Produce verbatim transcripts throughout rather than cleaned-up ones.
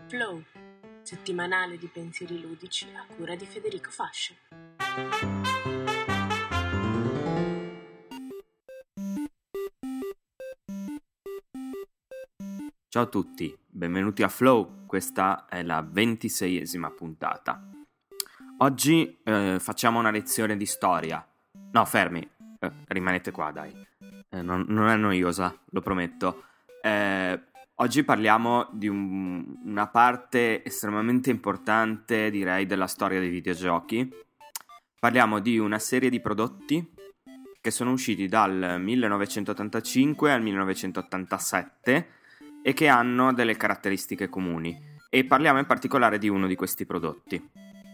Flow, settimanale di pensieri ludici a cura di Federico Fascio. Ciao a tutti, benvenuti a Flow, questa è la ventiseiesima puntata. Oggi eh, facciamo una lezione di storia. No, fermi, eh, rimanete qua dai, eh, non, non è noiosa, lo prometto. Eh, oggi parliamo di un, una parte estremamente importante, direi, della storia dei videogiochi. Parliamo di una serie di prodotti che sono usciti dal millenovecentottantacinque al millenovecentottantasette e che hanno delle caratteristiche comuni, e parliamo in particolare di uno di questi prodotti.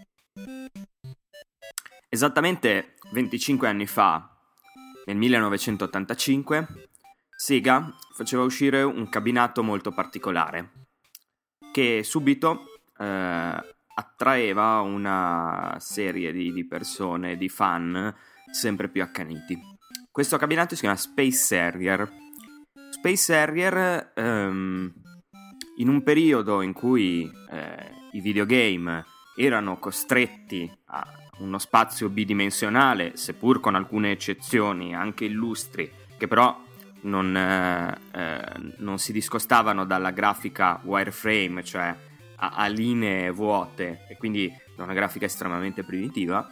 Esattamente venticinque anni fa, nel millenovecentottantacinque, Sega faceva uscire un cabinato molto particolare che subito eh, attraeva una serie di, di persone, di fan sempre più accaniti. Questo cabinato si chiama Space Harrier. Space Harrier, ehm, in un periodo in cui eh, i videogame erano costretti a uno spazio bidimensionale, seppur con alcune eccezioni anche illustri, che però non, eh, eh, non si discostavano dalla grafica wireframe, cioè a, a linee vuote, e quindi da una grafica estremamente primitiva,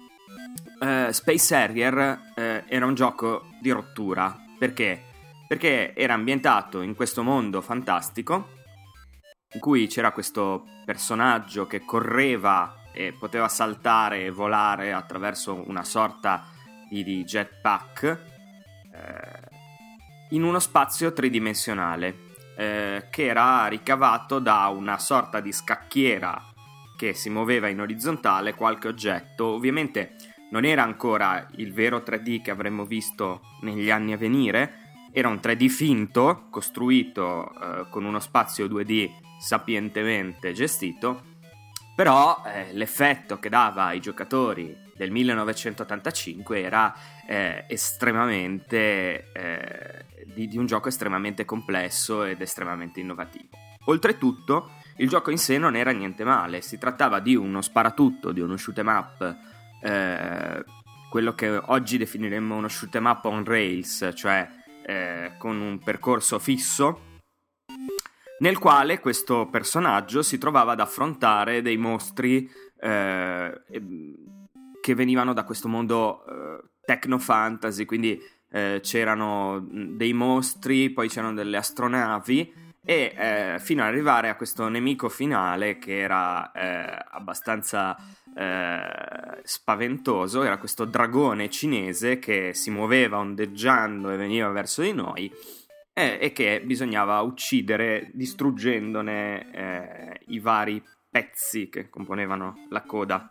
eh, Space Harrier eh, era un gioco di rottura. Perché? Perché era ambientato in questo mondo fantastico in cui c'era questo personaggio che correva e poteva saltare e volare attraverso una sorta di, di jetpack eh, in uno spazio tridimensionale eh, che era ricavato da una sorta di scacchiera che si muoveva in orizzontale qualche oggetto. Ovviamente non era ancora il vero tre D che avremmo visto negli anni a venire. Era un tre D finto, costruito eh, con uno spazio due D sapientemente gestito, però eh, l'effetto che dava ai giocatori del millenovecentottantacinque era eh, estremamente eh, di, di un gioco estremamente complesso ed estremamente innovativo. Oltretutto, il gioco in sé non era niente male. Si trattava di uno sparatutto, di uno shoot 'em up, eh, quello che oggi definiremmo uno shoot 'em up on rails, cioè Eh, con un percorso fisso, nel quale questo personaggio si trovava ad affrontare dei mostri eh, che venivano da questo mondo eh, techno-fantasy, quindi eh, c'erano dei mostri, poi c'erano delle astronavi, e eh, fino ad arrivare a questo nemico finale che era eh, abbastanza eh, spaventoso. Era questo dragone cinese che si muoveva ondeggiando e veniva verso di noi e, e che bisognava uccidere distruggendone eh, i vari pezzi che componevano la coda.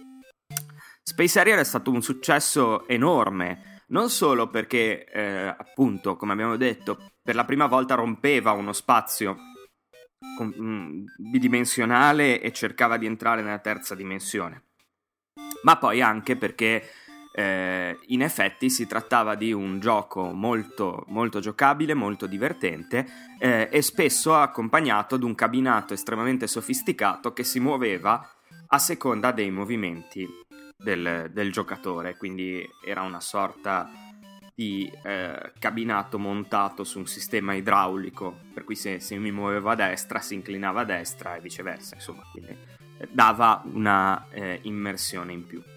Space Harrier è stato un successo enorme, non solo perché eh, appunto, come abbiamo detto, per la prima volta rompeva uno spazio con, mm, bidimensionale e cercava di entrare nella terza dimensione, ma poi anche perché eh, in effetti si trattava di un gioco molto, molto giocabile, molto divertente eh, e spesso accompagnato ad un cabinato estremamente sofisticato che si muoveva a seconda dei movimenti del, del giocatore, quindi era una sorta di eh, cabinato montato su un sistema idraulico, per cui se, se mi muovevo a destra si inclinava a destra e viceversa, insomma, quindi eh, dava una eh, immersione in più.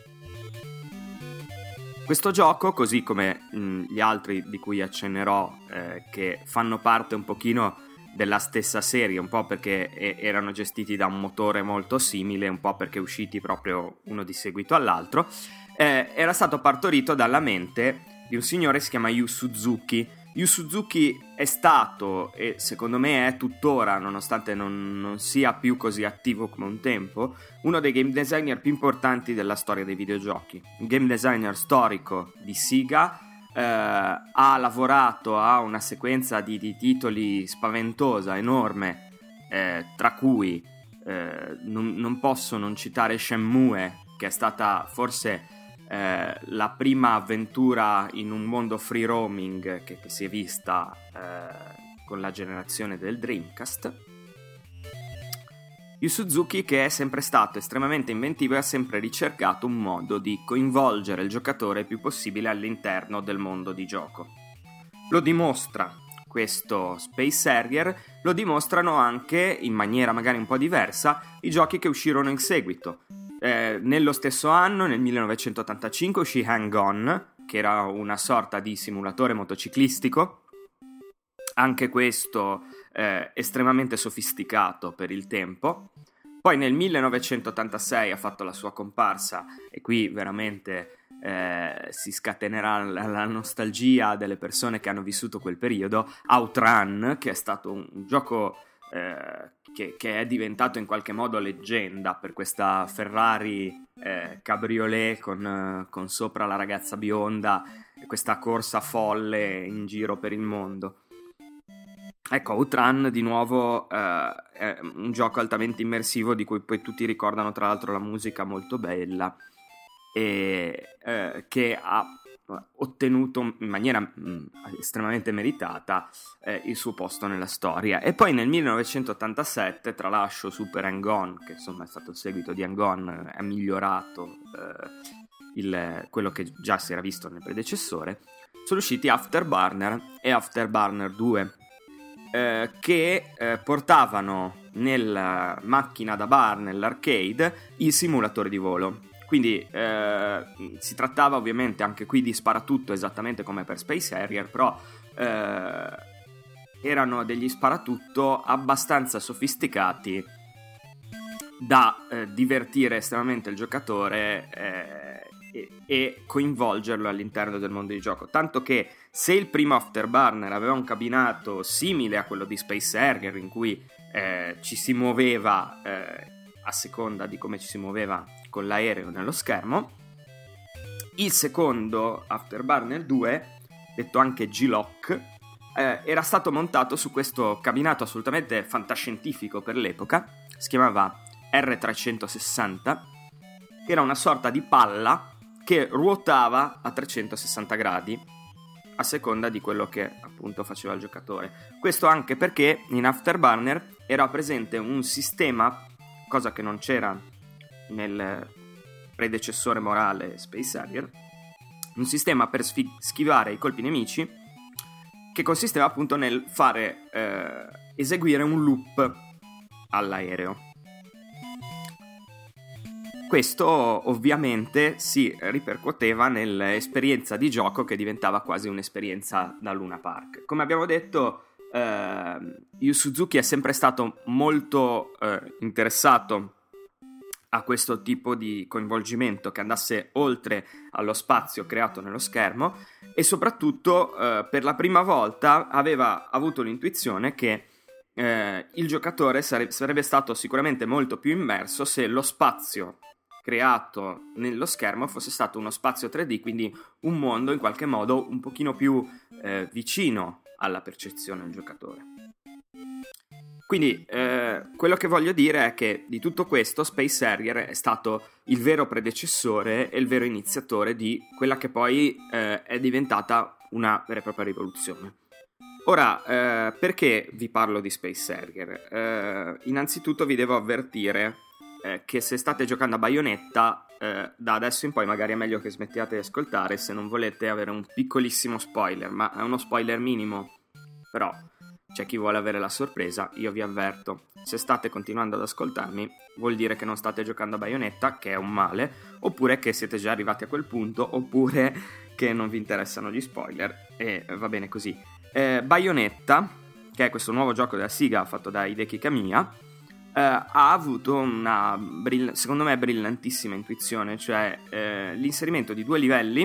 Questo gioco, così come mh, gli altri di cui accennerò, eh, che fanno parte un pochino della stessa serie, un po' perché e- erano gestiti da un motore molto simile, un po' perché usciti proprio uno di seguito all'altro, eh, era stato partorito dalla mente di un signore che si chiama Yu Suzuki. Yu Suzuki è stato, e secondo me è tuttora, nonostante non, non sia più così attivo come un tempo, uno dei game designer più importanti della storia dei videogiochi. Un game designer storico di Sega, eh, ha lavorato a una sequenza di, di titoli spaventosa, enorme, eh, tra cui eh, non, non posso non citare Shenmue, che è stata forse Eh, la prima avventura in un mondo free roaming che, che si è vista eh, con la generazione del Dreamcast. Yu Suzuki, che è sempre stato estremamente inventivo e ha sempre ricercato un modo di coinvolgere il giocatore il più possibile all'interno del mondo di gioco. Lo dimostra questo Space Harrier, lo dimostrano anche, in maniera magari un po' diversa, i giochi che uscirono in seguito. Eh, nello stesso anno, nel millenovecentottantacinque, uscì Hang On, che era una sorta di simulatore motociclistico, anche questo eh, estremamente sofisticato per il tempo. Poi nel millenovecentottantasei ha fatto la sua comparsa, e qui veramente eh, si scatenerà la, la nostalgia delle persone che hanno vissuto quel periodo, Outrun, che è stato un, un gioco eh, che, che è diventato in qualche modo leggenda per questa Ferrari eh, cabriolet con, con sopra la ragazza bionda e questa corsa folle in giro per il mondo. Ecco, Outrun di nuovo eh, è un gioco altamente immersivo di cui poi tutti ricordano tra l'altro la musica molto bella e eh, che ha ottenuto in maniera mh, estremamente meritata eh, il suo posto nella storia. E poi nel millenovecentottantasette, tralascio Super Hang On, che insomma è stato il seguito di Hang On, è migliorato eh, il, quello che già si era visto nel predecessore, sono usciti Afterburner e Afterburner due, Eh, che eh, portavano nella macchina da bar, nell'arcade, i simulatori di volo. Quindi eh, si trattava ovviamente anche qui di sparatutto, esattamente come per Space Harrier, però eh, erano degli sparatutto abbastanza sofisticati da eh, divertire estremamente il giocatore eh, e, e coinvolgerlo all'interno del mondo di gioco, tanto che se il primo Afterburner aveva un cabinato simile a quello di Space Harrier, in cui eh, ci si muoveva eh, a seconda di come ci si muoveva con l'aereo nello schermo, il secondo Afterburner due, detto anche G-Lock, eh, era stato montato su questo cabinato assolutamente fantascientifico per l'epoca, si chiamava R trecentosessanta, che era una sorta di palla che ruotava a trecentosessanta gradi a seconda di quello che appunto faceva il giocatore. Questo anche perché in Afterburner era presente un sistema, cosa che non c'era nel predecessore morale Space Harrier, un sistema per sfi- schivare i colpi nemici, che consisteva appunto nel fare eh, eseguire un loop all'aereo. Questo ovviamente si ripercuoteva nell'esperienza di gioco, che diventava quasi un'esperienza da Luna Park. Come abbiamo detto, eh, Yu Suzuki è sempre stato molto eh, interessato a questo tipo di coinvolgimento che andasse oltre allo spazio creato nello schermo, e soprattutto eh, per la prima volta aveva avuto l'intuizione che eh, il giocatore sare- sarebbe stato sicuramente molto più immerso se lo spazio creato nello schermo fosse stato uno spazio tre D, quindi un mondo in qualche modo un pochino più eh, vicino alla percezione del giocatore. Quindi eh, quello che voglio dire è che di tutto questo Space Harrier è stato il vero predecessore e il vero iniziatore di quella che poi eh, è diventata una vera e propria rivoluzione. Ora, eh, perché vi parlo di Space Harrier? Eh, innanzitutto vi devo avvertire che se state giocando a Bayonetta, eh, da adesso in poi magari è meglio che smettiate di ascoltare se non volete avere un piccolissimo spoiler, ma è uno spoiler minimo, però c'è chi vuole avere la sorpresa. Io vi avverto, se state continuando ad ascoltarmi vuol dire che non state giocando a Bayonetta, che è un male, oppure che siete già arrivati a quel punto, oppure che non vi interessano gli spoiler, e va bene così. eh, Bayonetta, che è questo nuovo gioco della Sega fatto da Hideki Kamiya, Uh, ha avuto una, brill- secondo me, brillantissima intuizione, cioè eh, l'inserimento di due livelli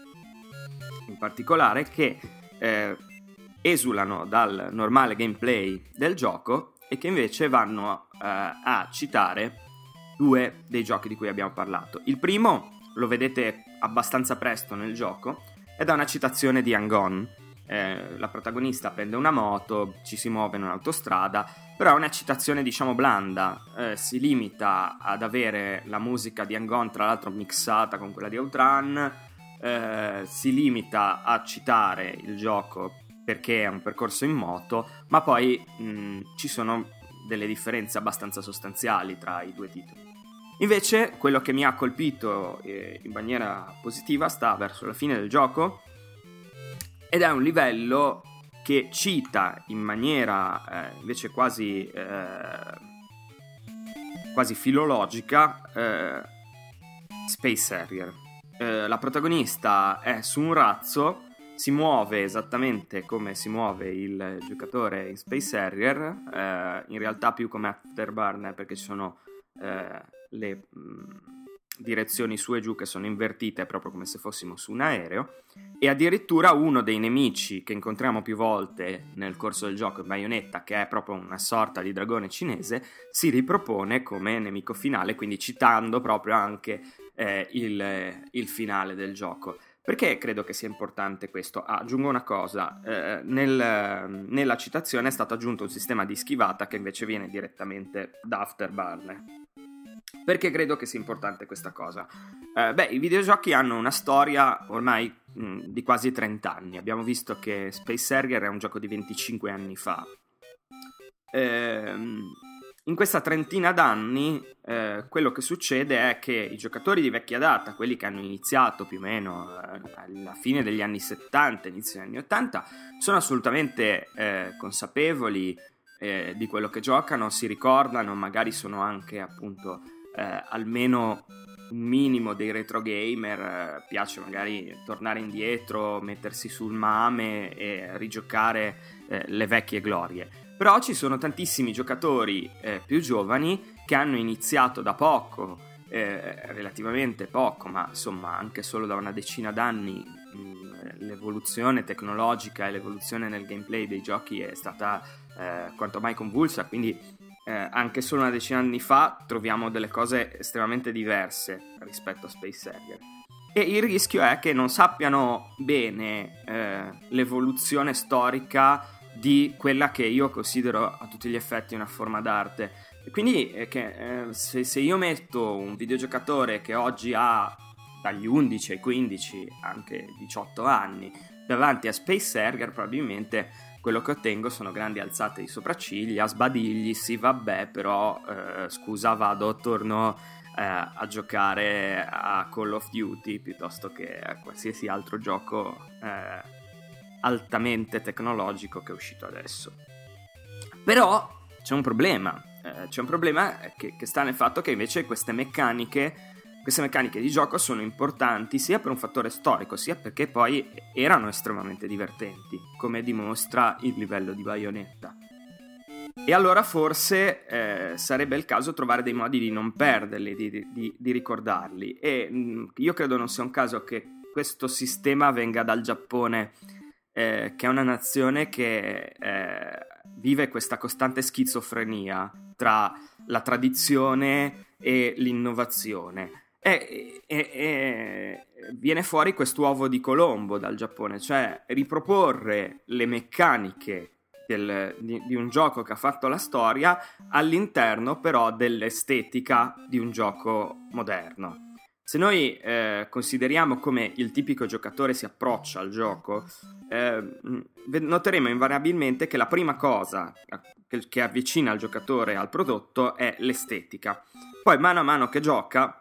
in particolare che eh, esulano dal normale gameplay del gioco e che invece vanno uh, a citare due dei giochi di cui abbiamo parlato. Il primo lo vedete abbastanza presto nel gioco ed è una citazione di Hang On. Eh, la protagonista prende una moto, ci si muove in un'autostrada, però è una citazione diciamo blanda, eh, si limita ad avere la musica di Hang On, tra l'altro mixata con quella di Outrun, eh, si limita a citare il gioco perché è un percorso in moto, ma poi mh, ci sono delle differenze abbastanza sostanziali tra i due titoli. Invece quello che mi ha colpito eh, in maniera positiva sta verso la fine del gioco, ed è un livello che cita in maniera eh, invece quasi eh, quasi filologica eh, Space Harrier. Eh, la protagonista è su un razzo, si muove esattamente come si muove il giocatore in Space Harrier, eh, in realtà più come Afterburner, perché ci sono eh, le mh, direzioni su e giù che sono invertite proprio come se fossimo su un aereo, e addirittura uno dei nemici che incontriamo più volte nel corso del gioco, Bayonetta, che è proprio una sorta di dragone cinese, si ripropone come nemico finale, quindi citando proprio anche eh, il, il finale del gioco. Perché credo che sia importante questo? Ah, aggiungo una cosa, eh, nel, nella citazione è stato aggiunto un sistema di schivata che invece viene direttamente da Afterburner. Perché credo che sia importante questa cosa? Eh, beh, i videogiochi hanno una storia ormai mh, di quasi trenta anni. Abbiamo visto che Space Harrier è un gioco di venticinque anni fa. Eh, in questa trentina d'anni eh, quello che succede è che i giocatori di vecchia data, quelli che hanno iniziato più o meno eh, alla fine degli anni settanta, inizio degli anni ottanta, sono assolutamente eh, consapevoli eh, di quello che giocano, si ricordano, magari sono anche appunto eh, almeno un minimo dei retro gamer, eh, piace magari tornare indietro, mettersi sul mame e rigiocare eh, le vecchie glorie. Però ci sono tantissimi giocatori eh, più giovani che hanno iniziato da poco, eh, relativamente poco, ma insomma anche solo da una decina d'anni mh, l'evoluzione tecnologica e l'evoluzione nel gameplay dei giochi è stata eh, quanto mai convulsa, quindi eh, anche solo una decina di anni fa troviamo delle cose estremamente diverse rispetto a Space Harrier. E il rischio è che non sappiano bene eh, l'evoluzione storica di quella che io considero a tutti gli effetti una forma d'arte. E quindi eh, che, eh, se, se io metto un videogiocatore che oggi ha dagli undici ai quindici, anche diciotto anni, davanti a Space Harrier, probabilmente quello che ottengo sono grandi alzate di sopracciglia, sbadigli, sì vabbè, però eh, scusa, vado, torno eh, a giocare a Call of Duty piuttosto che a qualsiasi altro gioco eh, altamente tecnologico che è uscito adesso. Però c'è un problema, eh, c'è un problema che, che sta nel fatto che invece queste meccaniche queste meccaniche di gioco sono importanti sia per un fattore storico sia perché poi erano estremamente divertenti, come dimostra il livello di Bayonetta. E allora forse eh, sarebbe il caso trovare dei modi di non perderli, di, di, di ricordarli, e mh, io credo non sia un caso che questo sistema venga dal Giappone, Eh, che è una nazione che eh, vive questa costante schizofrenia tra la tradizione e l'innovazione. E, e, e viene fuori quest'uovo di Colombo dal Giappone, cioè riproporre le meccaniche del, di, di un gioco che ha fatto la storia all'interno però dell'estetica di un gioco moderno. Se noi eh, consideriamo come il tipico giocatore si approccia al gioco, eh, noteremo invariabilmente che la prima cosa che, che avvicina il giocatore al prodotto è l'estetica. Poi mano a mano che gioca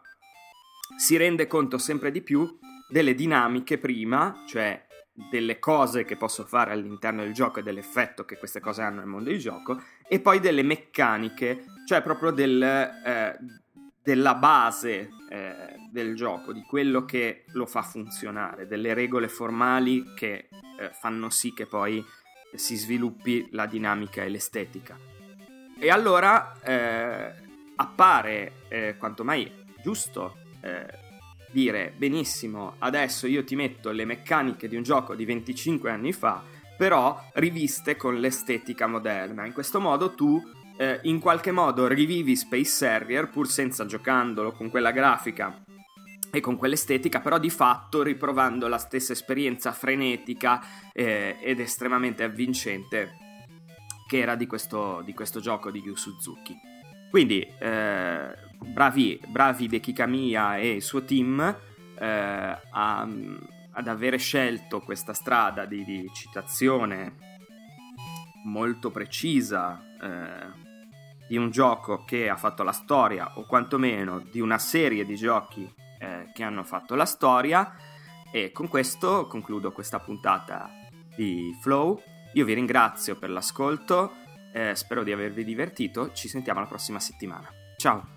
si rende conto sempre di più delle dinamiche prima, cioè delle cose che posso fare all'interno del gioco e dell'effetto che queste cose hanno nel mondo di gioco, e poi delle meccaniche, cioè proprio del... Eh, della base eh, del gioco, di quello che lo fa funzionare, delle regole formali che eh, fanno sì che poi si sviluppi la dinamica e l'estetica. E allora eh, appare eh, quanto mai giusto eh, dire benissimo, adesso io ti metto le meccaniche di un gioco di venticinque anni fa, però riviste con l'estetica moderna. In questo modo tu Eh, in qualche modo rivivi Space Harrier pur senza giocandolo con quella grafica e con quell'estetica, però di fatto riprovando la stessa esperienza frenetica eh, ed estremamente avvincente che era di questo, di questo gioco di Yu Suzuki. Quindi eh, bravi, bravi De Kikamiya e il suo team eh, a, ad avere scelto questa strada di, di citazione molto precisa eh, di un gioco che ha fatto la storia, o quantomeno di una serie di giochi eh, che hanno fatto la storia. E con questo concludo questa puntata di Flow. Io vi ringrazio per l'ascolto, eh, spero di avervi divertito, ci sentiamo la prossima settimana. Ciao!